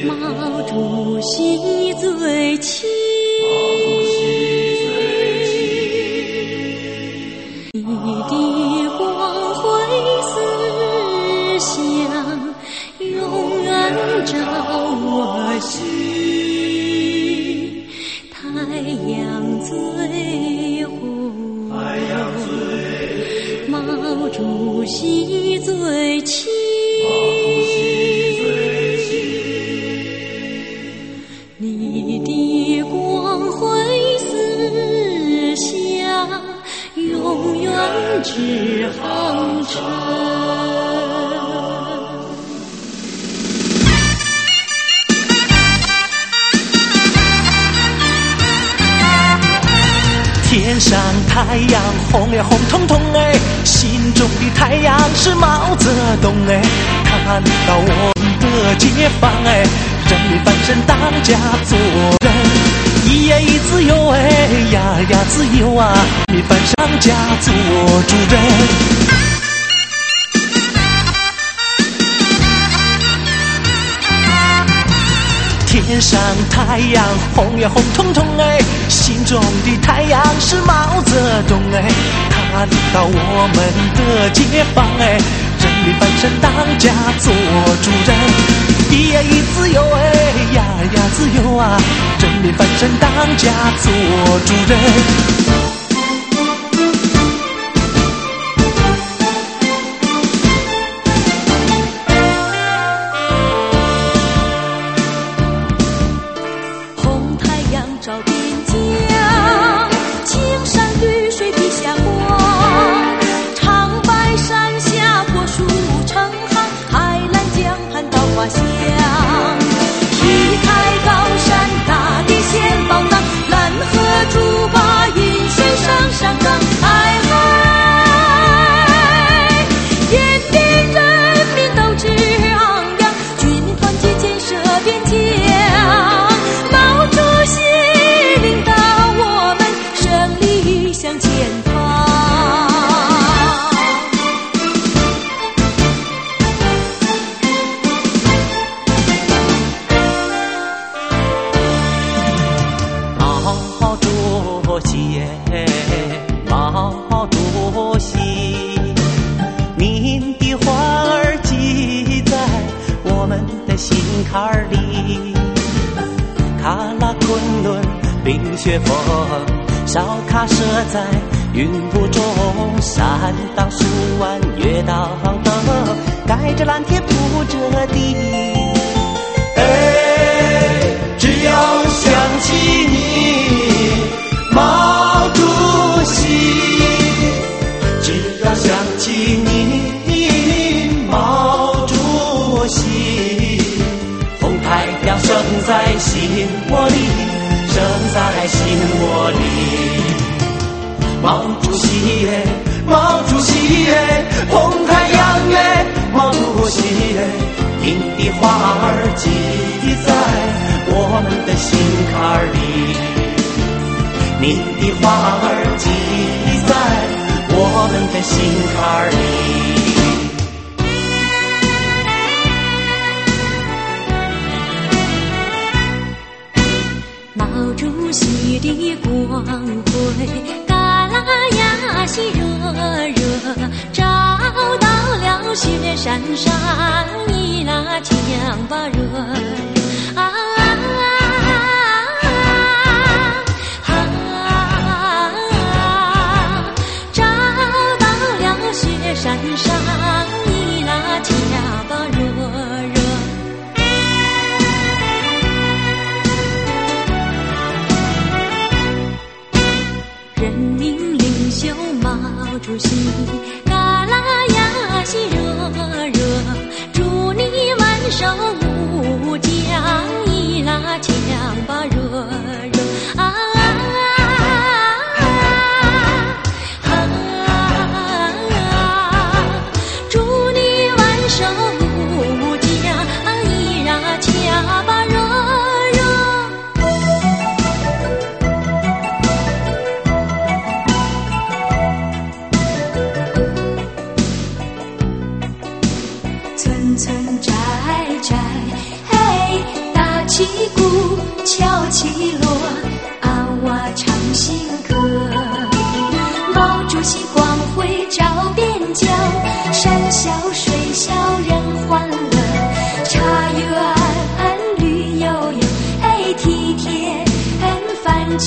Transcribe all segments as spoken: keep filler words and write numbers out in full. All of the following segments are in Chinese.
毛主席最亲，你的光辉思想永远照我心。太阳最红，毛主席最亲，你的光辉思想永远指航程。 天上太阳红呀红彤彤哎，心中的太阳是毛泽东哎，看到我们的解放哎，人民翻身当家做人，一呀一自由哎，呀呀自由啊，人民翻身当家做主人。天上太阳红呀红彤彤哎，心中的太阳是毛泽东哎，看到我们的解放哎，人民翻身当家做主人，一呀一自由哎，呀呀自由啊，人民翻身当家做主人。毛主席，您的话儿记在我们的心坎里。喀拉昆仑冰雪峰，烧卡设在云雾中，山当树弯月当灯，盖着蓝天铺着地。哎，只要想起你毛主席，只要想起你毛主席，红太阳升在心窝里，升在心窝里。毛主席耶，毛主席耶，红太阳耶，毛主席耶，您的话儿记在我们的心坎里，您的话儿记在我们的心坎里。 毛主席的光辉，嘎啦呀西热热，照到了雪山上，你那江巴热热啊。山上你那家吧热热，人民领袖毛主席，嘎啦呀西热热，祝你万寿无疆。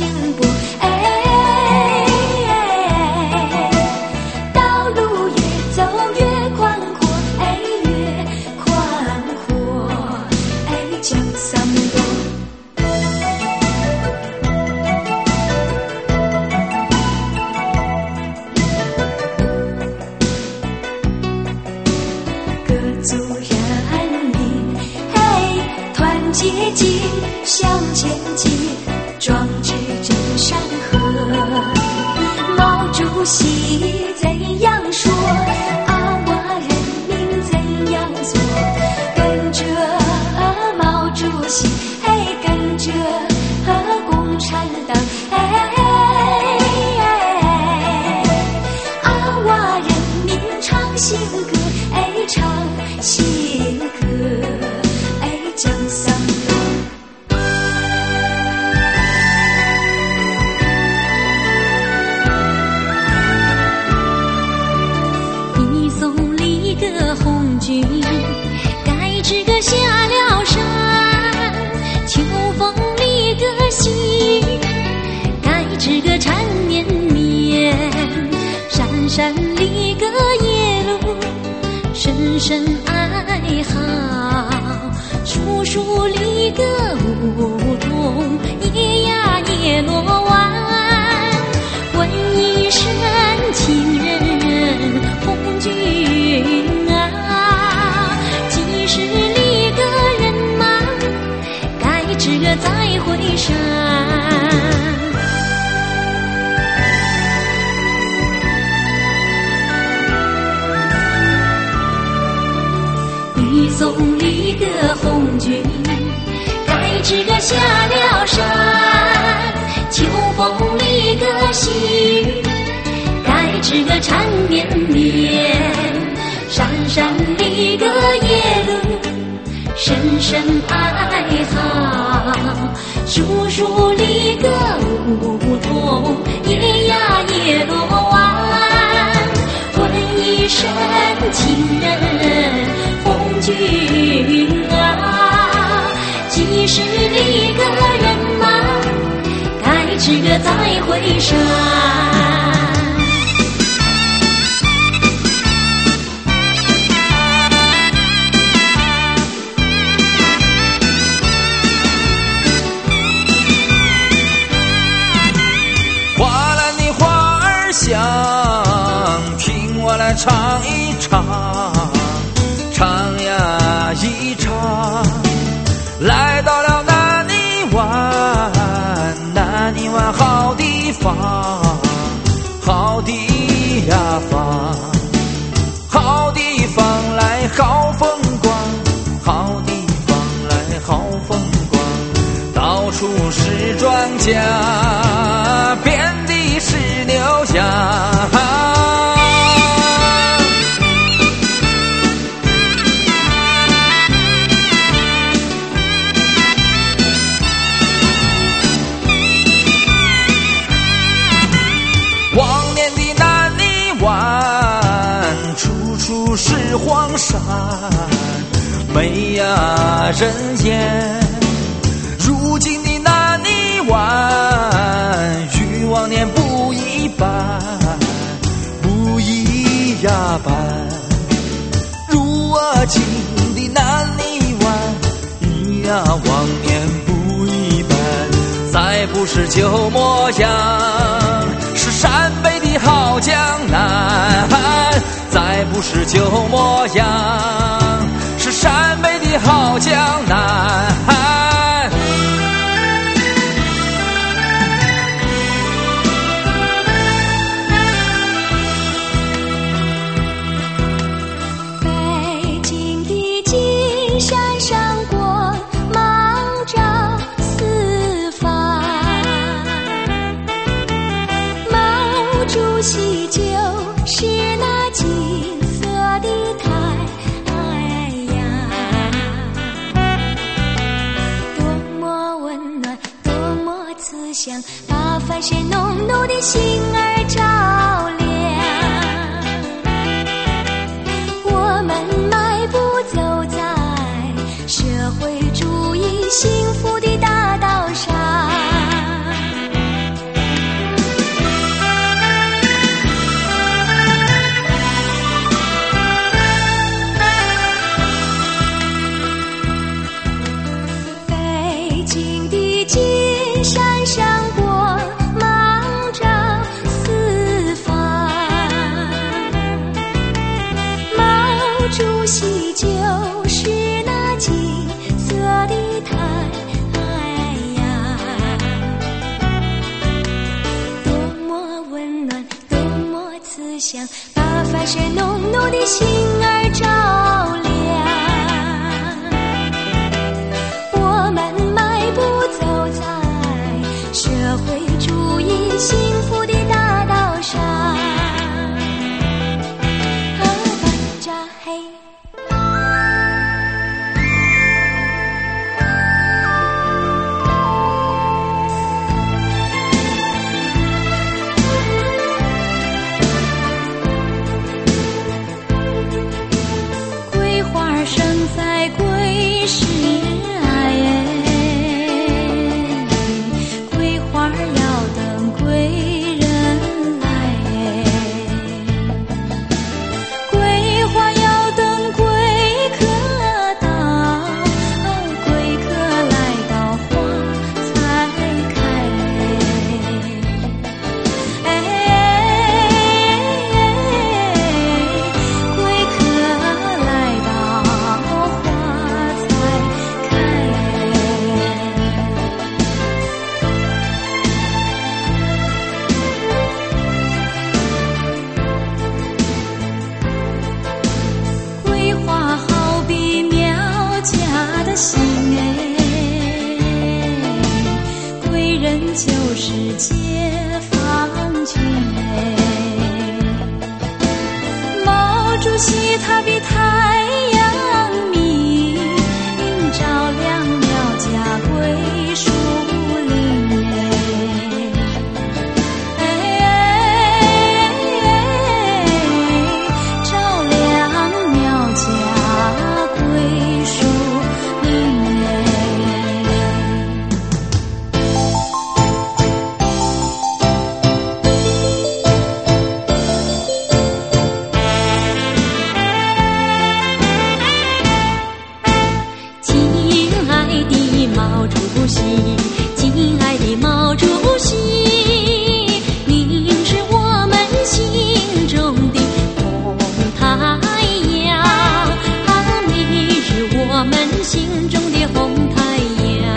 肩膊，哎，道路越走越宽阔，哎，越宽阔，哎，江山多。各族人民，嘿，团结紧，向前进，壮志争山河。毛主席怎样说，阿娃人民怎样做，跟着毛主席，嘿，跟着共产党，哎，阿娃人民唱新歌，哎，唱新歌，哎，江山多。一送里个红军，盖这个下了山，秋风里个细雨，盖这个缠绵绵，山山里个野路，深深爱好，树树里个梧桐，叶呀叶落弯，问一声亲人人红军啊，几十里个人马，盖这个再会山。雨送里个红军，盖这个下了山，秋风里个细雨，盖这个缠绵绵，山山里个野路，深深爱好，树树里个梧桐，叶呀叶落弯，问一声亲人红军啊，几十里个人马，盖这个再会山。 花篮的花儿香，听我来唱一唱，唱呀一唱。来到了南泥湾，南泥湾好地方，好地呀方，好地方来好风光，好地方来好风光，到处是庄稼，遍地是牛羊。往年的南泥湾，处处是荒山，没呀人烟。如今的南泥湾，与往年不一般，不一呀般。如今的南泥湾，与呀往年不一般，再不是旧模样，是陕北的好江南，再不是旧模样，是陕北的好江南。 北京的金山上光芒照四方，毛主席就是那金色的太阳，多么温暖，多么慈祥，把凡是浓浓的心儿照亮。我们迈步走在社会主义幸福的大道上， 香，把凡是浓浓的心儿照亮。我们迈步走在社会主义幸福的大道上。啊，大家嘿。生在归时爱，桂花要等贵人来，桂花要等贵客到，贵客来到花才开。贵客来到心哎，贵人就是解放军哎。毛主席他比太阳明，照亮苗家桂树林哎，照亮苗家桂树。毛主席，敬爱的毛主席，您是我们心中的红太阳，啊，你是我们心中的红太阳。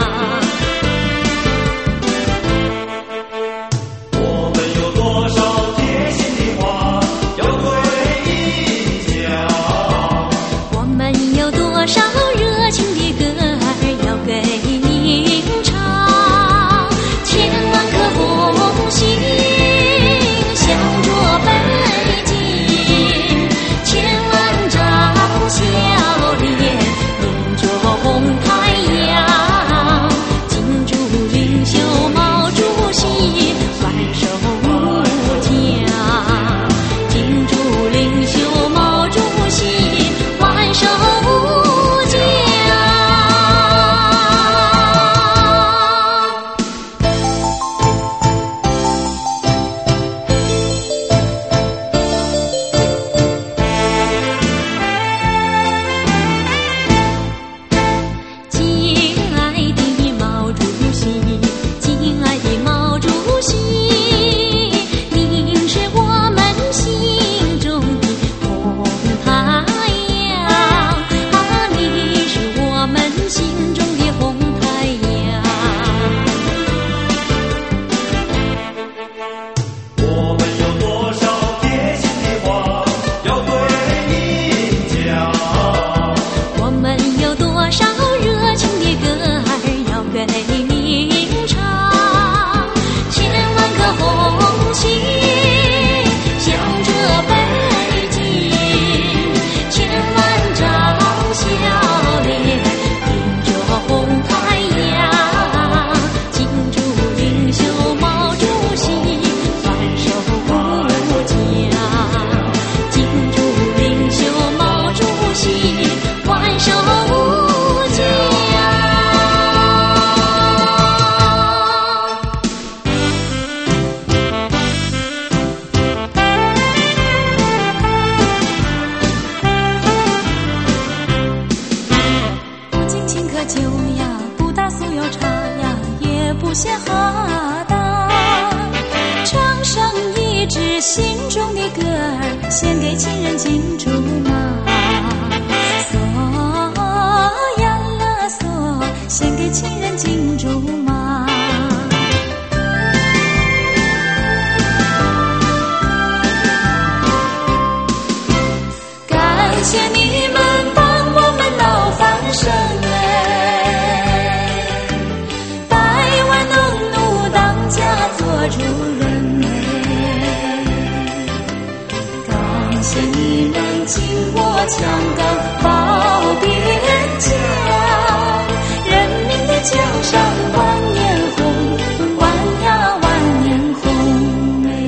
我们有多少贴心的话要对你讲， 我们有多少热情的歌要给您唱，千万颗红心向着北京，千万张笑脸迎着红太阳，敬祝领袖毛主席万寿无疆，敬祝领袖毛主席万寿无疆。不嫌哈达，唱上一支心中的歌儿，献给亲人金竹马。嗦呀啦嗦，献给亲人金竹马。 主人感谢你能紧握枪杆保边疆，人民的江山万年红，万呀万年红哎。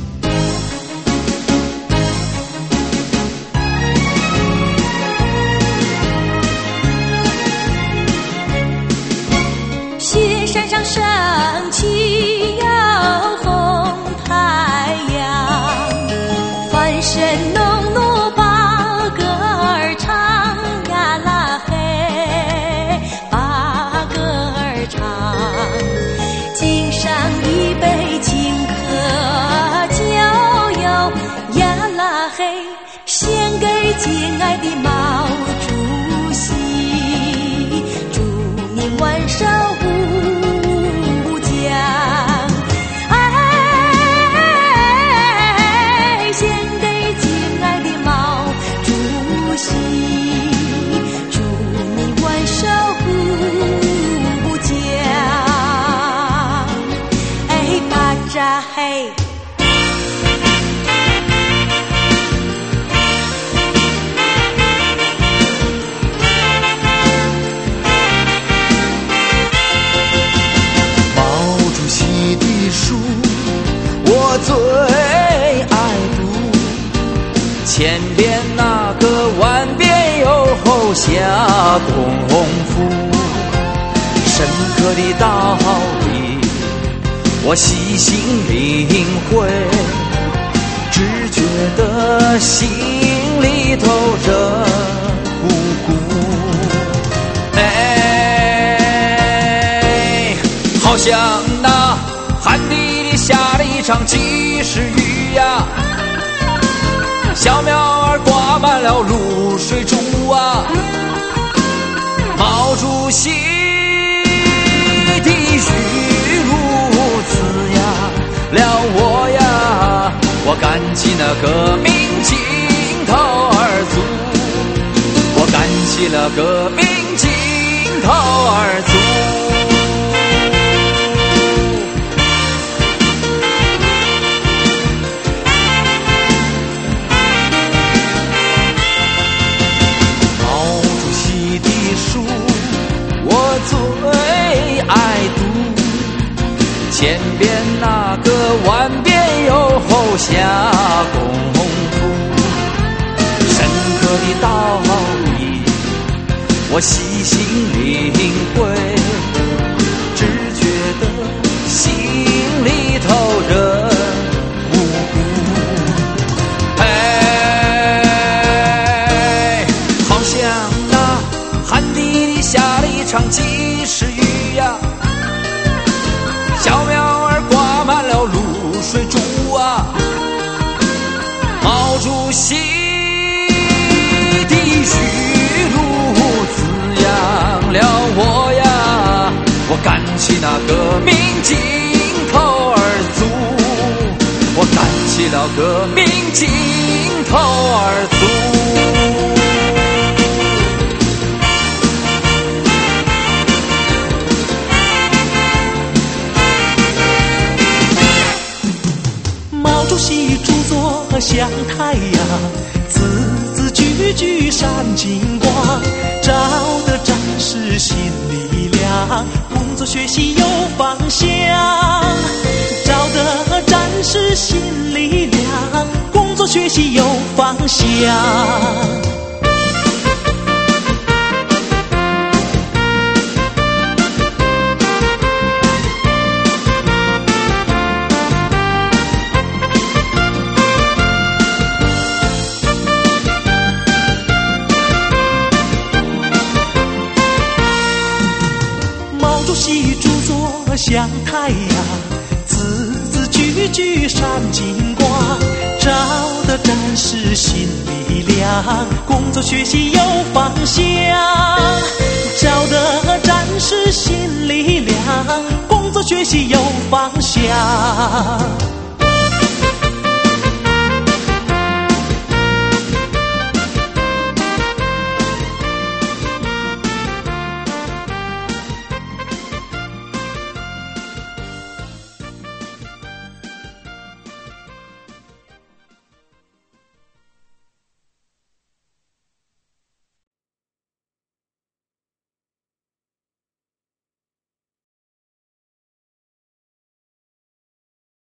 雪山上升起有红太阳，翻身农奴把歌儿唱呀啦嘿，把歌儿唱。敬上一杯清可酒哟呀啦嘿，献给敬爱的毛主席，祝您万寿无疆。哎，献给敬爱的毛主席，祝你万寿无疆。哎，巴扎嘿。 我最爱读，千遍那个万遍又后下功夫，深刻的道理我细心领会，只觉得心里头热乎乎。哎，好像那旱地下了一场及时雨呀，小苗儿挂满了露水珠啊，毛主席的语如此呀了我呀，我感激那革命劲头儿足，我感激了革命劲头儿足。最爱读，千遍那个万遍又后下功夫，深刻的道理我细心领会，只觉得心里头热乎乎。哎，好像那旱地里下了一场及时雨呀，小苗儿挂满了露水珠啊，毛主席的语如此样了我呀，我感激那革命劲头儿足，我感激了革命劲头儿足。 毛主席著作像太阳，字字句句闪金光，照得战士心力量，工作学习有方向，照得战士心力量，工作学习有方向。像太阳，字字句句闪金光，照得战士心力量，工作学习有方向，照得战士心力量，工作学习有方向。